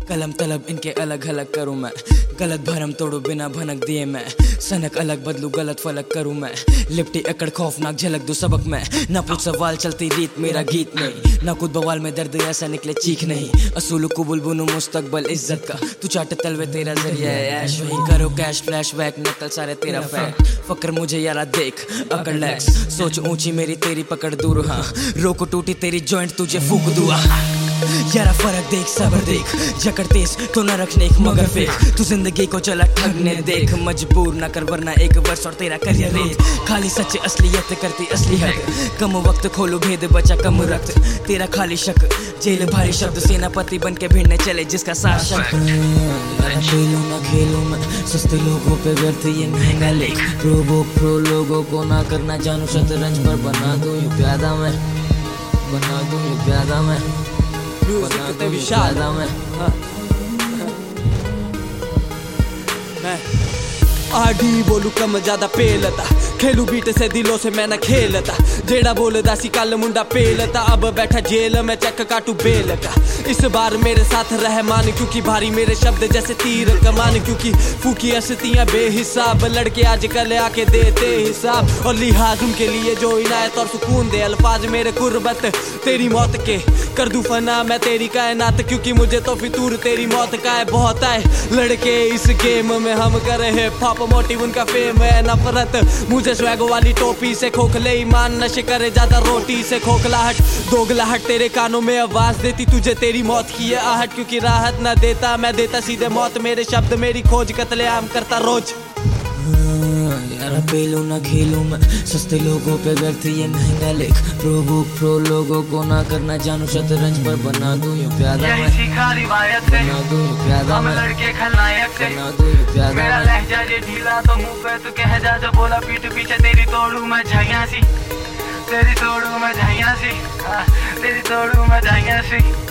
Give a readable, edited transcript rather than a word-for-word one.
कलम तलब इनके अलग अलग करूँ मैं, गलत भरम तोड़ू बिना भनक दिए मैं, सनक अलग बदलू गलत फलक करूँ मैं, लिपटी अकड़ खौफनाक झलक दू सबक मैं, ना पूछ सवाल चलती रीत मेरा गीत नहीं, ना खुद बवाल में दर्द ऐसा निकले चीख नहीं, असूल कुबुल बुनू मुस्तकबल इज्जत का, तू चाट तलवे तेरा जरिया है ऐश वही करो कैश फ्लैश बैक नकल सारे तेरा फैक्ट, फकर मुझे यारा देख अकड़ लैक्स, सोच ऊंची मेरी तेरी पकड़ दूर, हाँ रोको टूटी तेरी जॉइंट तुझे फूक दूँ यारा फर्क देख सबर देख, जकड़ तेज तो न रखने एक मगर फेक, तू जिंदगी को चला ठगने देख, मजबूर न कर वरना एक वर्ष और तेरा करियर रेत, खाली सच असलियत करती असली हक, कम वक्त खोलो भेद बचा कम रक्त, तेरा खाली शक जेल भारी शब्द, सेनापति बन के भिड़ने चले जिसका शासक, खेलूं ना खेलूं मैं सस्ते लोगों पे व्यर्थ ये महंगा लेख, प्रो लोगों को ना करना जानू शतरंज पर बना दूं ये प्यादा मैं, बना दूं ये प्यादा मैं, मैं आड़ी बोलू कम ज्यादा पेलता, खेलू बीट से दिलों से मैं न खेलता, जेड़ा बोलदा सी कल मुंडा पेलता, अब बैठा जेल में चेक काटू बेल का, इस बार मेरे साथ रहमान क्योंकि भारी मेरे शब्द जैसे तीर कमान, क्योंकि फूकी हस्तियां बेहिसाब, लड़के आजकल आके देते हिसाब, और लिहाज उनके लिए जो इनायत और सुकून दे, अल्फाज मेरे कुर्बत तेरी मौत के कर दूं फना मैं तेरी कायनात, क्योंकि मुझे तो फितूर तेरी मौत का है बहुत है, लड़के इस गेम में हम करे हिप हॉप मोटिव उनका फेम है नफरत, मुझे स्वैगो वाली टोपी से खोखले ईमान नशे करे ज्यादा रोटी से खोखलाहट, दोगलाहट तेरे कानों में आवाज देती तुझे तेरी मौत की है आहट, क्योंकि राहत न देता मैं देता सीधे मौत, मेरे शब्द मेरी खोज कत्लेआम करता रोज, यारा पेलू ना खेलूं मैं सस्ते लोगों पे व्यर्थ ये महंगा लेख, प्रो लोगों को ना करना जानू शतरंज पर बना दूं ये प्यादा मैं, बना दूं ये प्यादा मैं, लड़के खलनायक से बना दूं ये प्यादा मेरा मैं, लहजा जे ढीला तो मुंह पे तू कह जा जो बोला पीठ पीछे तेरी तोड़ू मैं झाइयां सी, तेरी तोड़ू मैं झाइयां सी, तेरी तोड़ू मैं झाइयां सी।